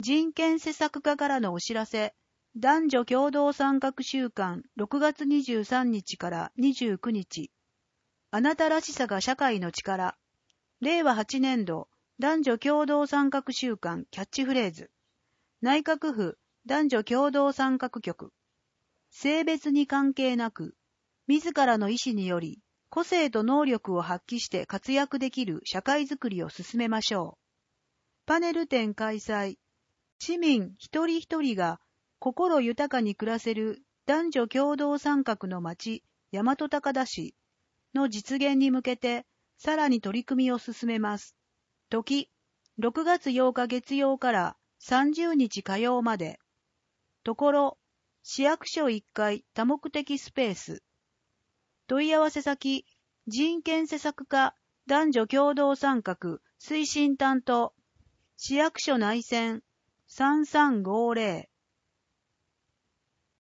人権施策課からのお知らせ。男女共同参画週間6月23日から29日。あなたらしさが社会の力。令和8年度男女共同参画週間キャッチフレーズ。内閣府男女共同参画局。性別に関係なく、自らの意思により、個性と能力を発揮して活躍できる社会づくりを進めましょう。パネル展開催。市民一人一人が心豊かに暮らせる男女共同参画の町、大和高田市の実現に向けて、さらに取り組みを進めます。時、6月8日月曜から30日火曜まで。ところ、市役所1階多目的スペース。問い合わせ先、人権施策課男女共同参画推進担当、市役所内線3350